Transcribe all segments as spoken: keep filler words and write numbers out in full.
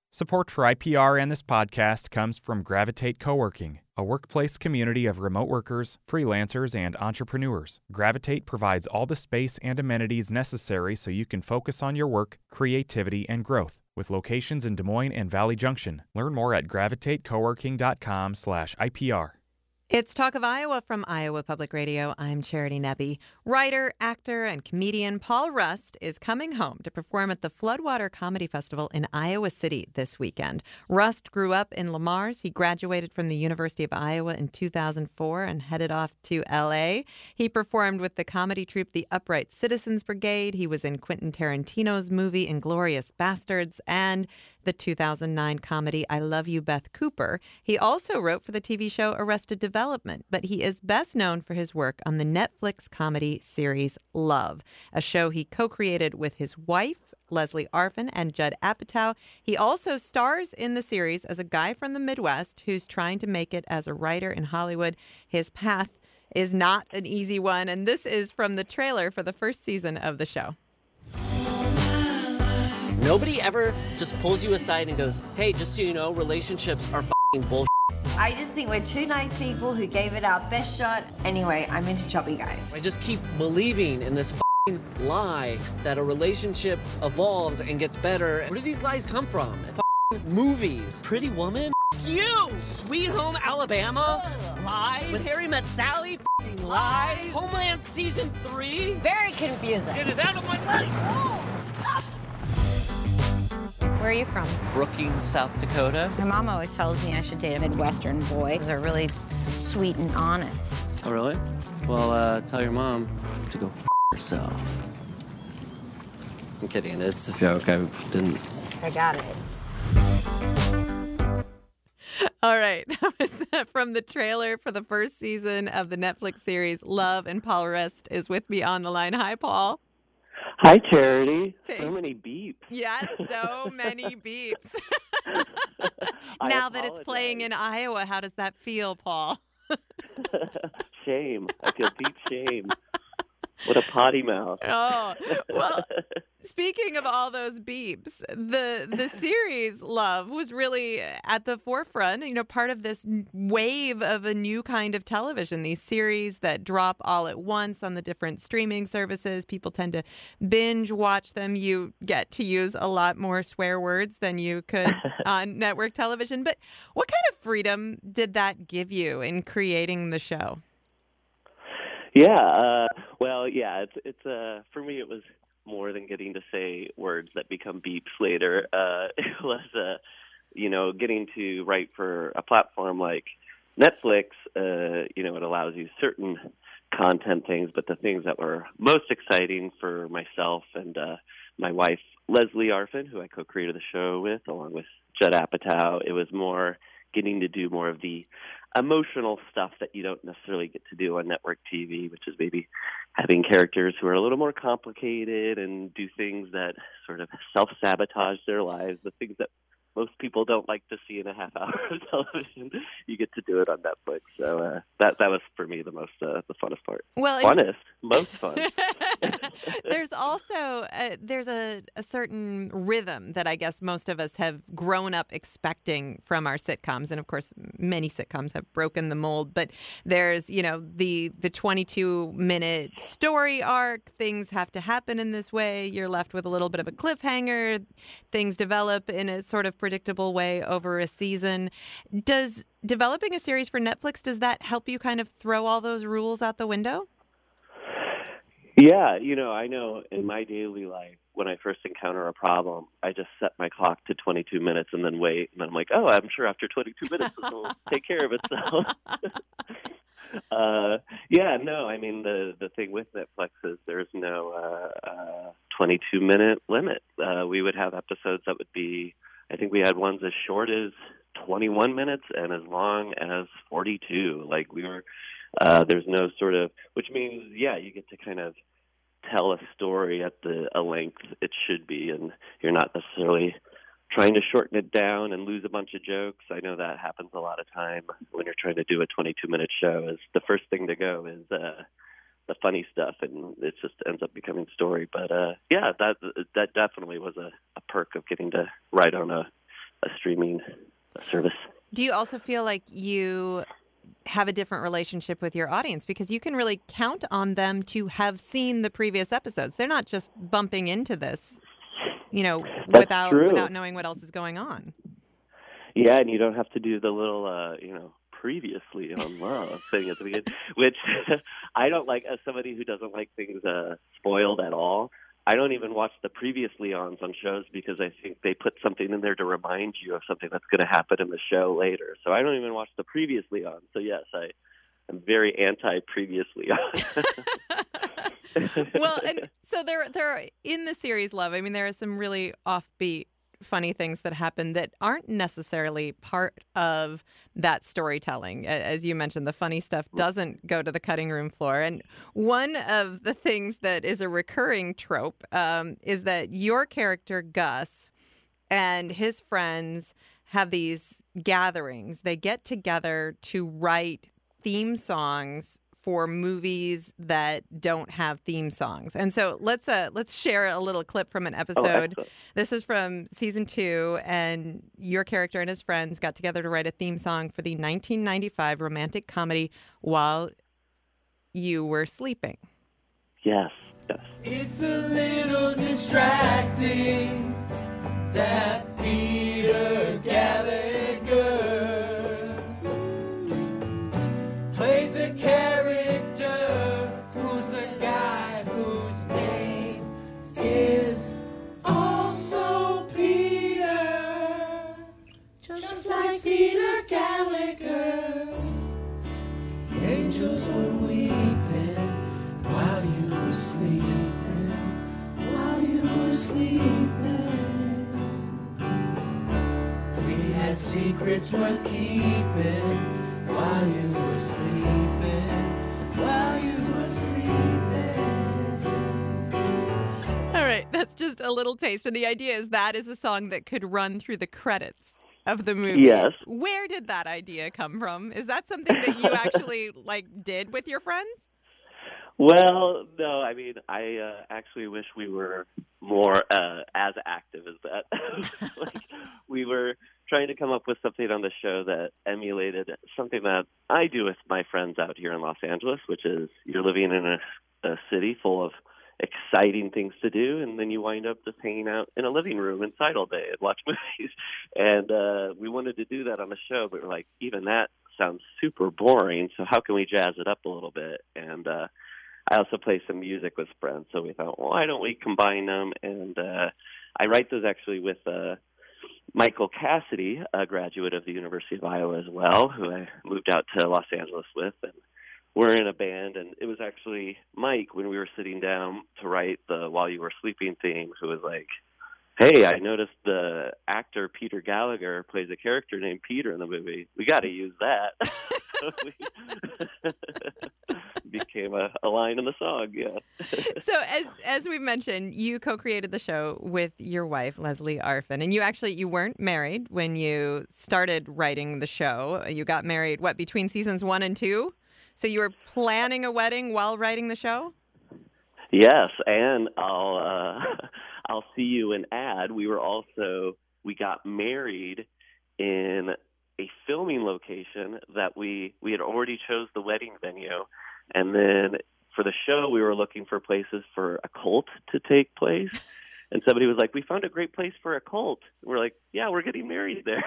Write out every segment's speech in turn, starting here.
Support for I P R and this podcast comes from Gravitate Coworking, a workplace community of remote workers, freelancers, and entrepreneurs. Gravitate provides all the space and amenities necessary so you can focus on your work, creativity, and growth. With locations in Des Moines and Valley Junction. Learn more at gravitatecoworking.com slash IPR. It's Talk of Iowa from Iowa Public Radio. I'm Charity Nebbe. Writer, actor, and comedian Paul Rust is coming home to perform at the Floodwater Comedy Festival in Iowa City this weekend. Rust grew up in Le Mars. He graduated from the University of Iowa in two thousand four and headed off to L A. He performed with the comedy troupe The Upright Citizens Brigade. He was in Quentin Tarantino's movie Inglourious Bastards and the two thousand nine comedy I Love You, Beth Cooper. He also wrote for the T V show Arrested Development, but he is best known for his work on the Netflix comedy series Love, a show he co-created with his wife, Leslie Arfin, and Judd Apatow. He also stars in the series as a guy from the Midwest who's trying to make it as a writer in Hollywood. His path is not an easy one, and this is from the trailer for the first season of the show. Nobody ever just pulls you aside and goes, hey, just so you know, relationships are f***ing bullshit. I just think we're two nice people who gave it our best shot. Anyway, I'm into choppy guys. I just keep believing in this f***ing lie that a relationship evolves and gets better. Where do these lies come from? F***ing movies. Pretty Woman? F*** you! Sweet Home Alabama? Ugh. Lies? When Harry Met Sally? F***ing lies? Homeland Season three? Very confusing. Get it out of my life! Oh. Where are you from? Brookings, South Dakota. My mom always tells me I should date a Midwestern boy. They're really sweet and honest. Oh, really? Well, uh, tell your mom to go f*** herself. I'm kidding. It's a joke. I didn't. I got it. All right. That was from the trailer for the first season of the Netflix series Love, and Paul Rust is with me on the line. Hi, Paul. Hi, Charity. So many beeps. Yes, so many beeps. Now that it's playing in Iowa, how does that feel, Paul? Shame. I feel deep shame. What a potty mouth. Oh, well, speaking of all those beeps, the the series Love was really at the forefront, you know, part of this wave of a new kind of television, these series that drop all at once on the different streaming services. People tend to binge watch them. You get to use a lot more swear words than you could on network television. But what kind of freedom did that give you in creating the show? Yeah, uh, well, yeah, it's it's uh, for me it was more than getting to say words that become beeps later. Uh, it was, uh, you know, getting to write for a platform like Netflix. Uh, you know, it allows you certain content things, but the things that were most exciting for myself and uh, my wife, Leslie Arfin, who I co-created the show with, along with Judd Apatow, it was more getting to do more of the emotional stuff that you don't necessarily get to do on network T V, which is maybe having characters who are a little more complicated and do things that sort of self-sabotage their lives, the things that most people don't like to see in a half hour of television. You get to do it on Netflix. So uh, that that was, for me, the most uh, the funnest part. Well, Funnest, most fun. There's also a, there's a, a certain rhythm that I guess most of us have grown up expecting from our sitcoms, and of course, many sitcoms have broken the mold. But there's, you know, the the twenty-two minute story arc. Things have to happen in this way. You're left with a little bit of a cliffhanger. Things develop in a sort of predictable way over a season. Does developing a series for Netflix, does that help you kind of throw all those rules out the window? Yeah, you know, I know in my daily life, when I first encounter a problem, I just set my clock to twenty-two minutes and then wait. And then I'm like, oh, I'm sure after twenty-two minutes it will take care of itself. uh, yeah, no, I mean, the, the thing with Netflix is there's no uh, uh, twenty-two minute limit. Uh, we would have episodes that would be, I think we had ones as short as twenty-one minutes and as long as forty-two. Like we were, uh, there's no sort of, which means, yeah, you get to kind of tell a story at the a length it should be, and you're not necessarily trying to shorten it down and lose a bunch of jokes. I know that happens a lot of time when you're trying to do a twenty-two minute show. Is the first thing to go is uh, the funny stuff, and it just ends up becoming story. But uh, yeah, that that definitely was a, a perk of getting to write on a a streaming service. Do you also feel like you have a different relationship with your audience because you can really count on them to have seen the previous episodes? They're not just bumping into this, you know, That's without true. without knowing what else is going on. Yeah, and you don't have to do the little, uh, you know, previously on Love thing at the beginning, which I don't like. As somebody who doesn't like things uh, spoiled at all, I don't even watch the previously ons on shows because I think they put something in there to remind you of something that's going to happen in the show later. So I don't even watch the previously on. So yes, I am very anti previously on. Well, and so there, there are, in the series Love, I mean, there are some really offbeat, funny things that happen that aren't necessarily part of that storytelling. As you mentioned, the funny stuff doesn't go to the cutting room floor. And one of the things that is a recurring trope um, is that your character, Gus, and his friends have these gatherings. They get together to write theme songs for movies that don't have theme songs. And so let's uh, let's share a little clip from an episode. Oh, this is from season two, and your character and his friends got together to write a theme song for the nineteen ninety-five romantic comedy While You Were Sleeping. Yes, yes. It's a little distracting that Peter Gallagher plays a character who's a guy whose name is also Peter, just like Peter Gallagher. The angels were weeping while you were sleeping, while you were sleeping. We had secrets worth keeping while you were sleeping, while you were sleeping. All right, that's just a little taste. And the idea is that is a song that could run through the credits of the movie. Yes. Where did that idea come from? Is that something that you actually like did with your friends? Well, no, I mean, I uh, actually wish we were more uh, as active as that. Like, we were trying to come up with something on the show that emulated something that I do with my friends out here in Los Angeles, which is you're living in a, a city full of exciting things to do, and then you wind up just hanging out in a living room inside all day and watch movies. And uh, we wanted to do that on the show, but we're like, even that sounds super boring, so how can we jazz it up a little bit? And uh, I also play some music with friends, so we thought, well, why don't we combine them? And uh, I write those actually with uh, Michael Cassidy, a graduate of the University of Iowa as well, who I moved out to Los Angeles with, and we're in a band. And it was actually Mike, when we were sitting down to write the While You Were Sleeping theme, who was like, hey, I noticed the actor Peter Gallagher plays a character named Peter in the movie. We got to use that. Became a, a line in the song, yeah. So as as we mentioned, you co-created the show with your wife, Leslie Arfin, and you actually, you weren't married when you started writing the show. You got married, what, between seasons one and two? So you were planning a wedding while writing the show? Yes, and I'll uh, I'll see you and add, we were also, we got married in a filming location that we, we had already chose the wedding venue. And then for the show, we were looking for places for a cult to take place. And somebody was like, we found a great place for a cult. We're like, yeah, we're getting married there.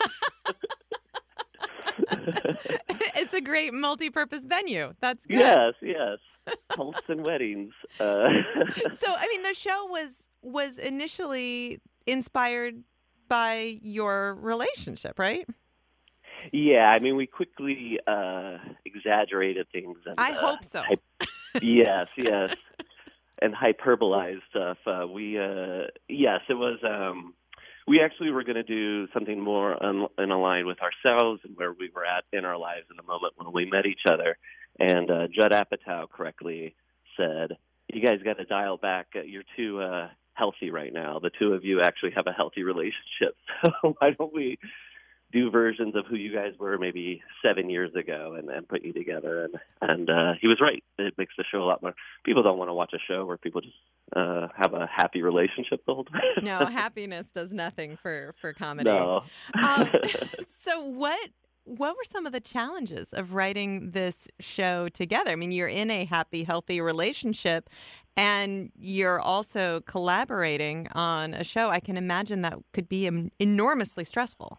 It's a great multi-purpose venue. That's good. Yes, yes. Cults and weddings. Uh, So, I mean, the show was was initially inspired by your relationship, right? yeah, I mean, we quickly uh, exaggerated things. And, I uh, hope so. hy- yes, yes. And hyperbolized stuff. Uh, we, uh, yes, it was, um, we actually were going to do something more un- in line with ourselves and where we were at in our lives in the moment when we met each other. And uh, Judd Apatow correctly said, you guys got to dial back. You're too uh, healthy right now. The two of you actually have a healthy relationship. So why don't we do versions of who you guys were maybe seven years ago and, and put you together. And, and uh, he was right. It makes the show a lot more. People don't want to watch a show where people just uh, have a happy relationship the whole time. No, happiness does nothing for, for comedy. No. um, so what what were some of the challenges of writing this show together? I mean, you're in a happy, healthy relationship, and you're also collaborating on a show. I can imagine that could be um, enormously stressful.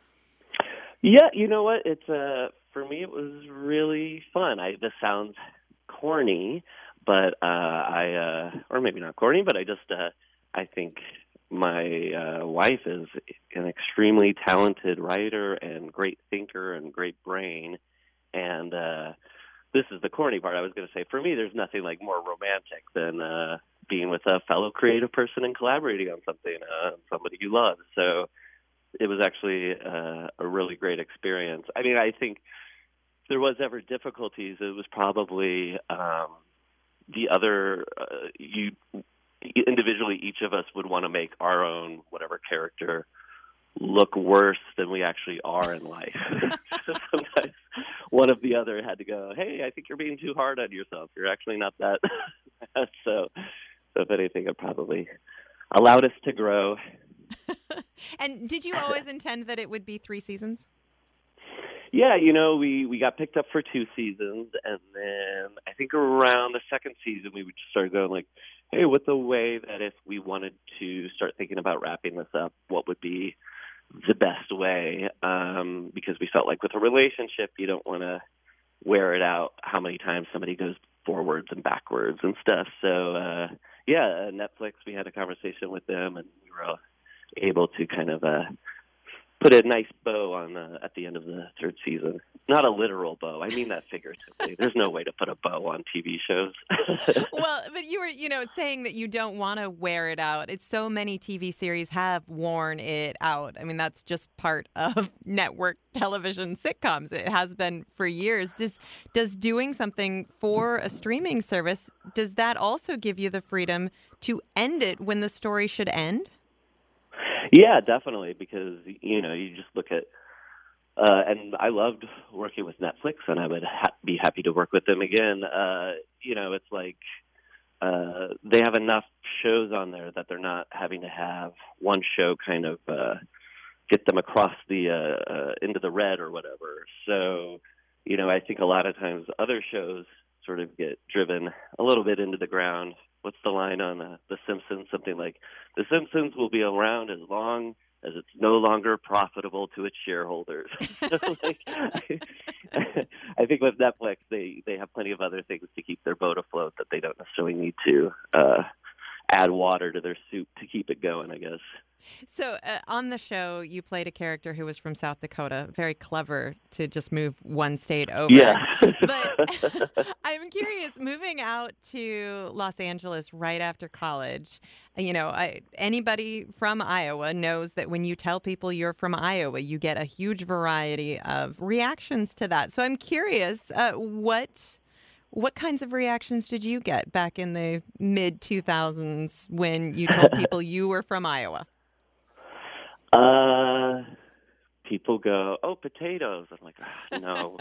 Yeah, you know what? It's uh, for me, it was really fun. I this sounds corny, but uh, I uh, or maybe not corny, but I just uh, I think my uh, wife is an extremely talented writer and great thinker and great brain, and uh, this is the corny part. I was going to say, for me, there's nothing like more romantic than uh, being with a fellow creative person and collaborating on something, uh, somebody you love. So it was actually uh, a really great experience. I mean, I think if there was ever difficulties, it was probably um, the other, uh, you individually, each of us would want to make our own, whatever character, look worse than we actually are in life. So sometimes one of the other had to go, hey, I think you're being too hard on yourself. You're actually not that. so, so if anything, it probably allowed us to grow. And did you always intend that it would be three seasons? Yeah, you know, we, we got picked up for two seasons, and then I think around the second season we would just start going like, hey, what's a way that if we wanted to start thinking about wrapping this up, what would be the best way? Um, because we felt like with a relationship, you don't want to wear it out how many times somebody goes forwards and backwards and stuff. So, uh, yeah, Netflix, we had a conversation with them, and we were able to kind of uh, put a nice bow on uh, at the end of the third season. Not a literal bow. I mean that figuratively. There's no way to put a bow on T V shows. Well, but you were, you know, saying that you don't want to wear it out. It's so many T V series have worn it out. I mean, that's just part of network television sitcoms. It has been for years. Does does doing something for a streaming service, does that also give you the freedom to end it when the story should end? Yeah, definitely, because, you know, you just look at, uh, and I loved working with Netflix, and I would ha- be happy to work with them again. Uh, you know, it's like uh, they have enough shows on there that they're not having to have one show kind of uh, get them across the, uh, uh, into the red or whatever. So, you know, I think a lot of times other shows sort of get driven a little bit into the ground. What's the line on uh, The Simpsons? Something like, The Simpsons will be around as long as it's no longer profitable to its shareholders. like, I, I think with Netflix, they, they have plenty of other things to keep their boat afloat that they don't necessarily need to uh, add water to their soup to keep it going, I guess. So uh, on the show, you played a character who was from South Dakota. Very clever to just move one state over. Yeah. But I'm curious, moving out to Los Angeles right after college, you know, I, anybody from Iowa knows that when you tell people you're from Iowa, you get a huge variety of reactions to that. So I'm curious, uh, what... What kinds of reactions did you get back in the mid two thousands when you told people you were from Iowa? Uh, people go, oh, potatoes. I'm like, oh, no.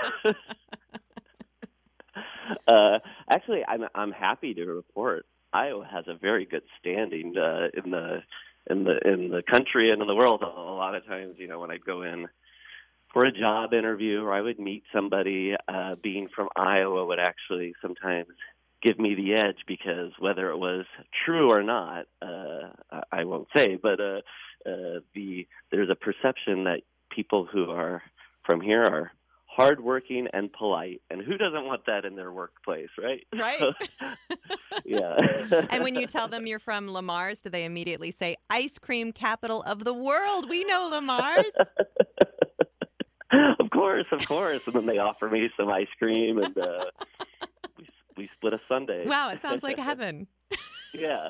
uh, actually, I'm I'm happy to report Iowa has a very good standing uh, in the in the in the country and in the world. A lot of times, you know, when I go in for a job interview or I would meet somebody, uh, being from Iowa would actually sometimes give me the edge, because whether it was true or not, uh, I won't say, but uh, uh, the there's a perception that people who are from here are hardworking and polite, and who doesn't want that in their workplace, right? Right. Yeah. And when you tell them you're from Lamar's, do they immediately say, ice cream capital of the world? We know Lamar's. Of course, of course. And then they offer me some ice cream, and uh, we, we split a sundae. Wow, it sounds like heaven. Yeah.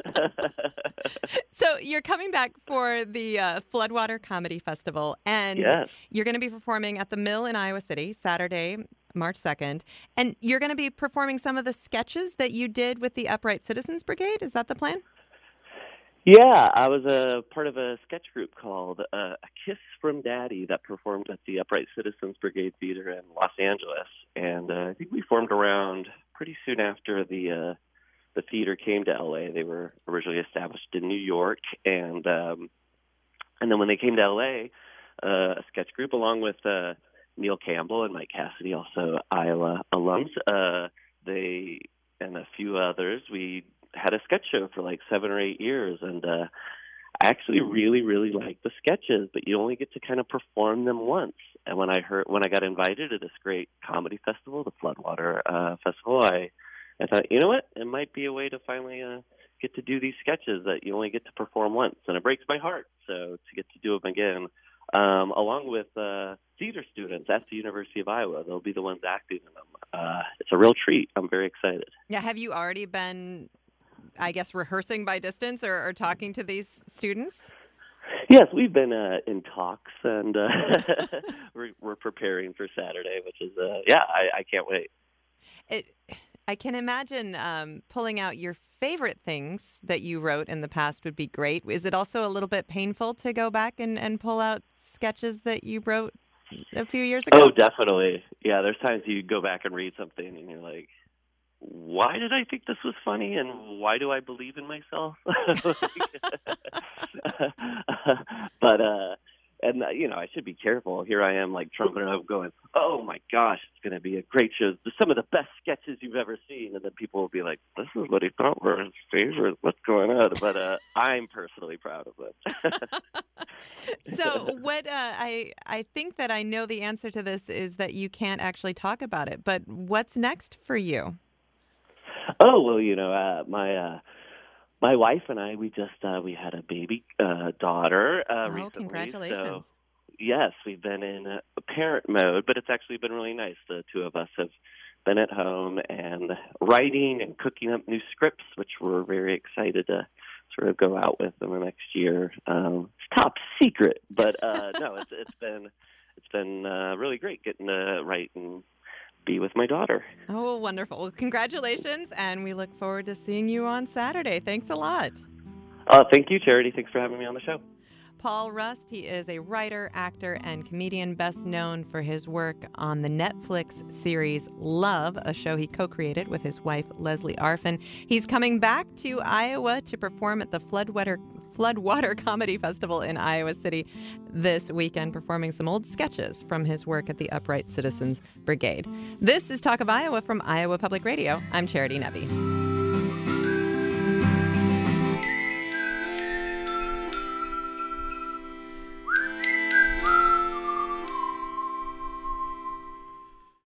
So you're coming back for the uh, Floodwater Comedy Festival, and yes. You're going to be performing at the Mill in Iowa City Saturday, March second, and you're going to be performing some of the sketches that you did with the Upright Citizens Brigade. Is that the plan? Yeah, I was a part of a sketch group called uh, A Kiss from Daddy that performed at the Upright Citizens Brigade Theater in Los Angeles. And uh, I think we formed around pretty soon after the uh, the theater came to L A. They were originally established in New York. And, um, and then when they came to L A, uh, a sketch group along with uh, Neil Campbell and Mike Cassidy, also Iowa alums, uh, they and a few others, we had a sketch show for like seven or eight years. And uh, I actually really, really like the sketches, but you only get to kind of perform them once. And when I heard, when I got invited to this great comedy festival, the Floodwater uh, Festival, I, I thought, you know what, it might be a way to finally uh, get to do these sketches that you only get to perform once. And it breaks my heart, so to get to do them again, um, along with uh, theater students at the University of Iowa. They'll be the ones acting in them. Uh, it's a real treat. I'm very excited. Yeah, have you already been, I guess, rehearsing by distance or, or talking to these students? Yes, we've been uh, in talks, and uh, we're, we're preparing for Saturday, which is, uh, yeah, I, I can't wait. It, I can imagine um, pulling out your favorite things that you wrote in the past would be great. Is it also a little bit painful to go back and, and pull out sketches that you wrote a few years ago? Oh, definitely. Yeah, there's times you go back and read something, and you're like, why did I think this was funny, and why do I believe in myself? But, uh, and, uh, you know, I should be careful. Here I am, like, trumping up going, oh, my gosh, it's going to be a great show. Some of the best sketches you've ever seen. And then people will be like, this is what he thought were his favorite. What's going on? But uh, I'm personally proud of it. So what uh, I, I think that I know the answer to this is that you can't actually talk about it. But what's next for you? Oh, well, you know, uh, my uh, my wife and I, we just uh, we had a baby uh, daughter uh, oh, recently. Congratulations. So, yes, we've been in a parent mode, but it's actually been really nice. The two of us have been at home and writing and cooking up new scripts, which we're very excited to sort of go out with in the next year. Um, it's top secret, but uh, no, it's it's been it's been uh, really great getting to write and be with my daughter. Oh, wonderful. Well, congratulations, and we look forward to seeing you on Saturday. Thanks a lot. Uh, thank you, Charity. Thanks for having me on the show. Paul Rust, he is a writer, actor, and comedian best known for his work on the Netflix series Love, a show he co-created with his wife, Leslie Arfin. He's coming back to Iowa to perform at the Floodwater Floodwater Comedy Festival in Iowa City this weekend, performing some old sketches from his work at the Upright Citizens Brigade. This is Talk of Iowa from Iowa Public Radio. I'm Charity Nebbe.